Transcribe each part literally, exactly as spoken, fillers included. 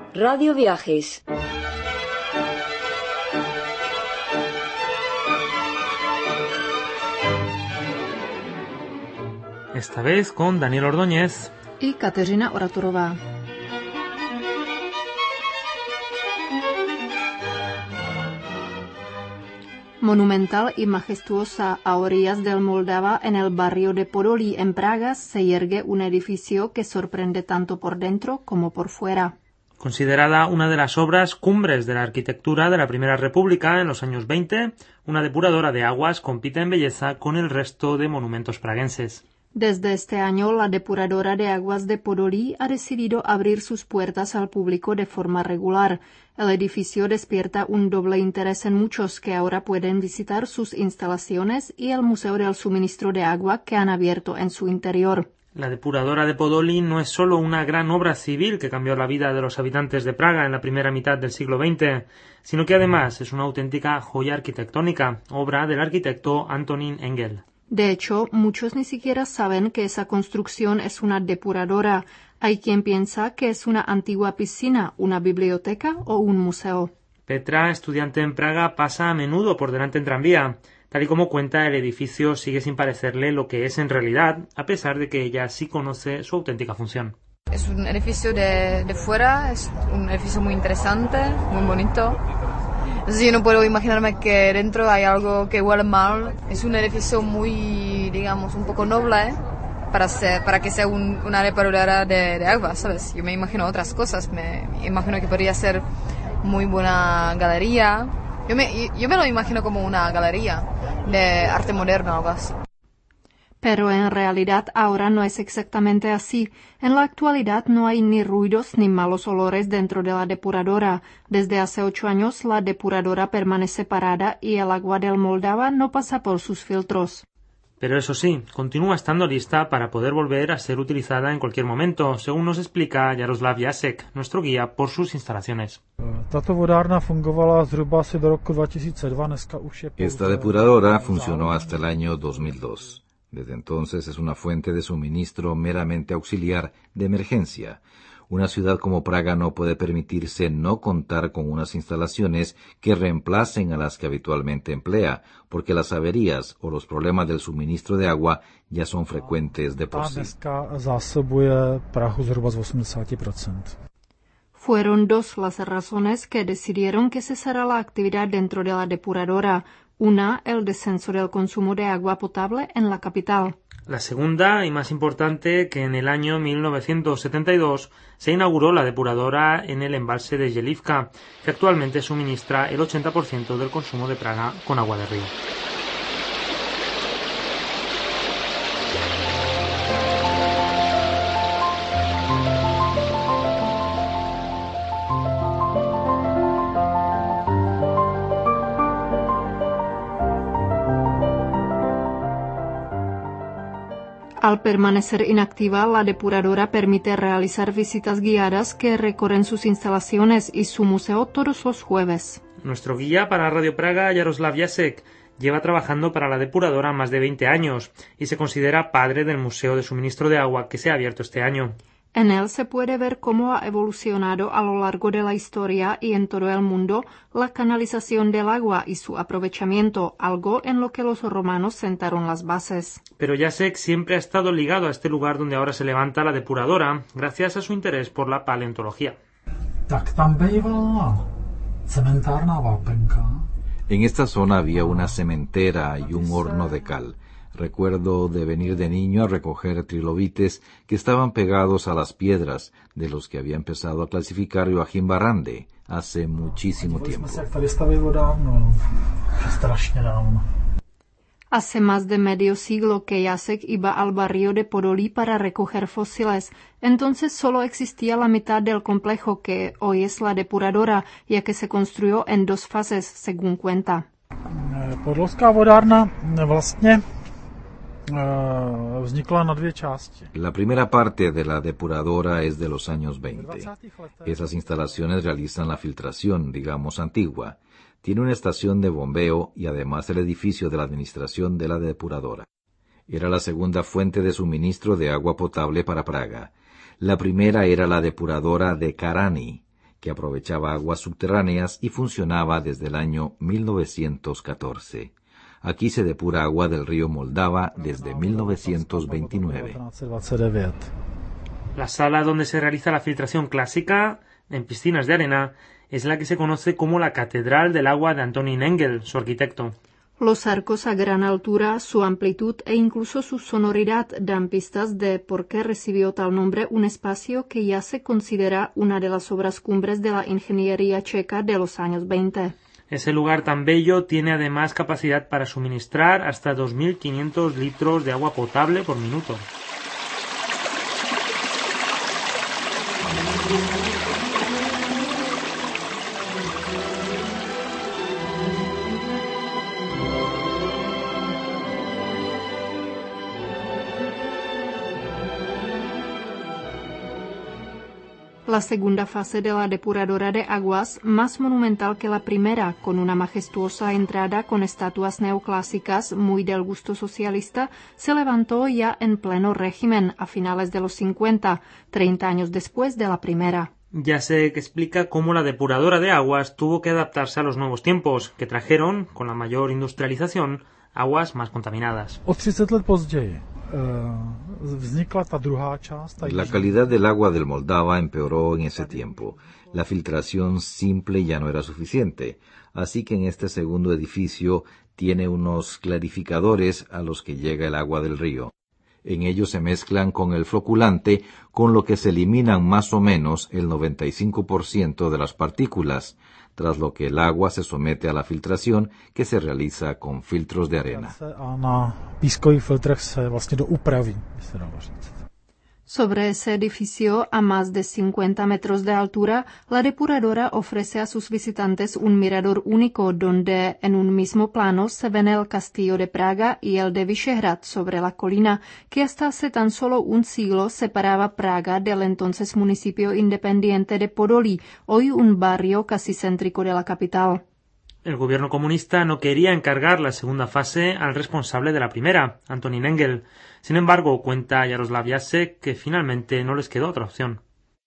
Radio Viajes. Esta vez con Daniel Ordóñez y Kateřina Oraturová. Monumental y majestuosa a orillas del Moldava, en el barrio de Podolí, en Praga, se yergue un edificio que sorprende tanto por dentro como por fuera. Considerada una de las obras cumbres de la arquitectura de la Primera República en los años veinte, una depuradora de aguas compite en belleza con el resto de monumentos praguenses. Desde este año, la depuradora de aguas de Podolí ha decidido abrir sus puertas al público de forma regular. El edificio despierta un doble interés en muchos que ahora pueden visitar sus instalaciones y el Museo del Suministro de Agua que han abierto en su interior. La depuradora de Podolí no es solo una gran obra civil que cambió la vida de los habitantes de Praga en la primera mitad del siglo veinte, sino que además es una auténtica joya arquitectónica, obra del arquitecto Antonín Engel. De hecho, muchos ni siquiera saben que esa construcción es una depuradora. Hay quien piensa que es una antigua piscina, una biblioteca o un museo. Petra, estudiante en Praga, pasa a menudo por delante en tranvía. Tal y como cuenta, el edificio sigue sin parecerle lo que es en realidad, a pesar de que ella sí conoce su auténtica función. Es un edificio de, de fuera, es un edificio muy interesante, muy bonito. Entonces yo no puedo imaginarme que dentro hay algo que huele mal. Es un edificio muy, digamos, un poco noble, ¿eh? para, ser, para que sea un, una depuradora de, de agua, ¿sabes? Yo me imagino otras cosas, me, me imagino que podría ser muy buena galería. Yo me, yo me lo imagino como una galería de arte moderno o algo así. Pero en realidad ahora no es exactamente así. En la actualidad no hay ni ruidos ni malos olores dentro de la depuradora. Desde hace ocho años la depuradora permanece parada y el agua del Moldava no pasa por sus filtros. Pero eso sí, continúa estando lista para poder volver a ser utilizada en cualquier momento, según nos explica Jaroslav Jasek, nuestro guía por sus instalaciones. Esta depuradora funcionó hasta el año dos mil dos. Desde entonces es una fuente de suministro meramente auxiliar de emergencia. Una ciudad como Praga no puede permitirse no contar con unas instalaciones que reemplacen a las que habitualmente emplea, porque las averías o los problemas del suministro de agua ya son frecuentes de por sí. Fueron dos las razones que decidieron que cesara la actividad dentro de la depuradora. Una, el descenso del consumo de agua potable en la capital. La segunda, y más importante, que en el año mil novecientos setenta y dos se inauguró la depuradora en el embalse de Jelivka, que actualmente suministra el ochenta por ciento del consumo de Praga con agua de río. Al permanecer inactiva, la depuradora permite realizar visitas guiadas que recorren sus instalaciones y su museo todos los jueves. Nuestro guía para Radio Praga, Jaroslav Jasek, lleva trabajando para la depuradora más de veinte años y se considera padre del Museo de Suministro de Agua que se ha abierto este año. En él se puede ver cómo ha evolucionado a lo largo de la historia y en todo el mundo la canalización del agua y su aprovechamiento, algo en lo que los romanos sentaron las bases. Pero Jasek siempre ha estado ligado a este lugar donde ahora se levanta la depuradora, gracias a su interés por la paleontología. En esta zona había una cementera y un horno de cal. Recuerdo de venir de niño a recoger trilobites que estaban pegados a las piedras, de los que había empezado a clasificar Joachim Barrande hace muchísimo tiempo. Hace más de medio siglo que Jasek iba al barrio de Podolí para recoger fósiles. Entonces solo existía la mitad del complejo, que hoy es la depuradora, ya que se construyó en dos fases, según cuenta. Podolská vodárna vlastně La primera parte de la depuradora es de los años veinte. Esas instalaciones realizan la filtración, digamos, antigua. Tiene una estación de bombeo y además el edificio de la administración de la depuradora. Era la segunda fuente de suministro de agua potable para Praga. La primera era la depuradora de Karani, que aprovechaba aguas subterráneas y funcionaba desde el año mil novecientos catorce. Aquí se depura agua del río Moldava desde mil novecientos veintinueve. La sala donde se realiza la filtración clásica, en piscinas de arena, es la que se conoce como la Catedral del Agua de Antonín Engel, su arquitecto. Los arcos a gran altura, su amplitud e incluso su sonoridad dan pistas de por qué recibió tal nombre un espacio que ya se considera una de las obras cumbres de la ingeniería checa de los años veinte. Ese lugar tan bello tiene además capacidad para suministrar hasta dos mil quinientos litros de agua potable por minuto. La segunda fase de la depuradora de aguas, más monumental que la primera, con una majestuosa entrada con estatuas neoclásicas muy del gusto socialista, se levantó ya en pleno régimen a finales de los cincuenta, treinta años después de la primera. Ya sé que explica cómo la depuradora de aguas tuvo que adaptarse a los nuevos tiempos, que trajeron, con la mayor industrialización, aguas más contaminadas. La calidad del agua del Moldava empeoró en ese tiempo. La filtración simple ya no era suficiente, así que en este segundo edificio tiene unos clarificadores a los que llega el agua del río. En ellos se mezclan con el floculante, con lo que se eliminan más o menos el noventa y cinco por ciento de las partículas, tras lo que el agua se somete a la filtración que se realiza con filtros de arena. Sobre ese edificio, a más de cincuenta metros de altura, la depuradora ofrece a sus visitantes un mirador único donde en un mismo plano se ven el castillo de Praga y el de Vyšehrad sobre la colina, que hasta hace tan solo un siglo separaba Praga del entonces municipio independiente de Podolí, hoy un barrio casi céntrico de la capital. El gobierno comunista no quería encargar la segunda fase al responsable de la primera, Antonín Engel. Sin embargo, cuenta Jaroslav Jacek que finalmente no les quedó otra opción.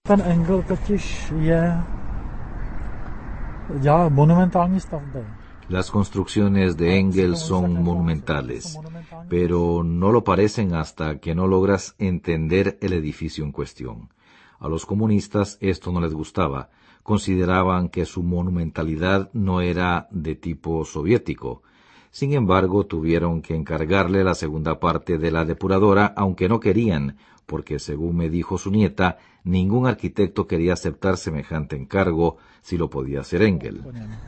Las construcciones de Engel son monumentales, pero no lo parecen hasta que no logras entender el edificio en cuestión. A los comunistas esto no les gustaba. Consideraban que su monumentalidad no era de tipo soviético. Sin embargo, tuvieron que encargarle la segunda parte de la depuradora, aunque no querían, porque según me dijo su nieta, ningún arquitecto quería aceptar semejante encargo si lo podía hacer Engel.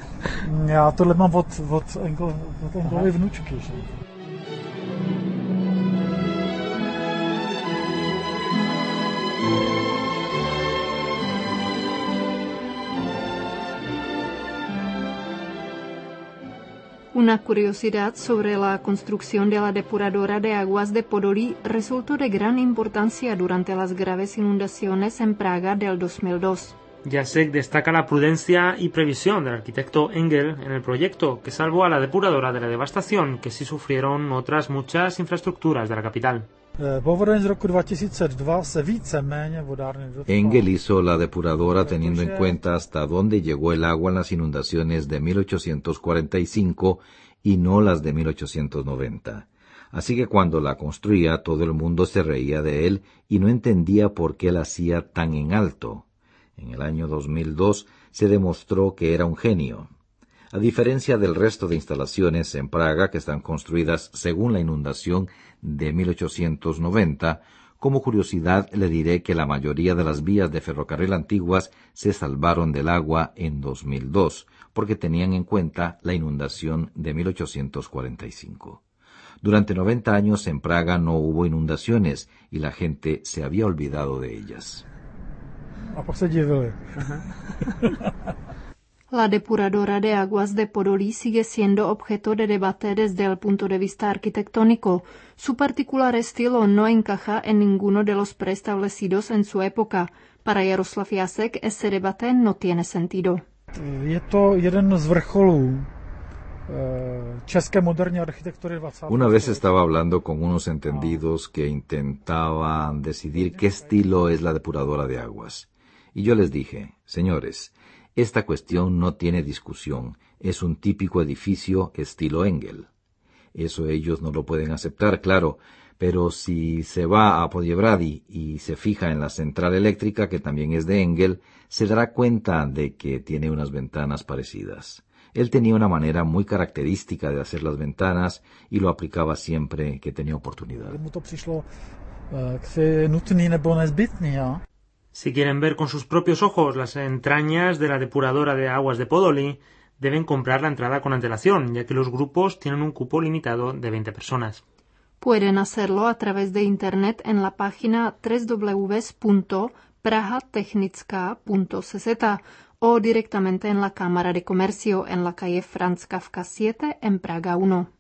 Una curiosidad sobre la construcción de la depuradora de aguas de Podolí resultó de gran importancia durante las graves inundaciones en Praga del dos mil dos. Jacek destaca la prudencia y previsión del arquitecto Engel en el proyecto, que salvó a la depuradora de la devastación que sí sufrieron otras muchas infraestructuras de la capital. Engel hizo la depuradora teniendo en cuenta hasta dónde llegó el agua en las inundaciones de mil ochocientos cuarenta y cinco y no las de mil ochocientos noventa. Así que cuando la construía todo el mundo se reía de él y no entendía por qué la hacía tan en alto. En el año dos mil dos se demostró que era un genio. A diferencia del resto de instalaciones en Praga que están construidas según la inundación de mil ochocientos noventa, como curiosidad le diré que la mayoría de las vías de ferrocarril antiguas se salvaron del agua en dos mil dos, porque tenían en cuenta la inundación de mil ochocientos cuarenta y cinco. Durante noventa años en Praga no hubo inundaciones y la gente se había olvidado de ellas. La depuradora de aguas de Podolí sigue siendo objeto de debate desde el punto de vista arquitectónico. Su particular estilo no encaja en ninguno de los preestablecidos en su época. Para Jaroslav Jacek ese debate no tiene sentido. Una vez estaba hablando con unos entendidos que intentaban decidir qué estilo es la depuradora de aguas. Y yo les dije, señores, esta cuestión no tiene discusión, es un típico edificio estilo Engel. Eso ellos no lo pueden aceptar, claro, pero si se va a Podjebrady y se fija en la central eléctrica, que también es de Engel, se dará cuenta de que tiene unas ventanas parecidas. Él tenía una manera muy característica de hacer las ventanas y lo aplicaba siempre que tenía oportunidad. Si quieren ver con sus propios ojos las entrañas de la depuradora de aguas de Podoli, deben comprar la entrada con antelación, ya que los grupos tienen un cupo limitado de veinte personas. Pueden hacerlo a través de internet en la página doble u doble u doble u punto praha technická punto c z o directamente en la Cámara de Comercio en la calle Franz Kafka siete en Praga uno.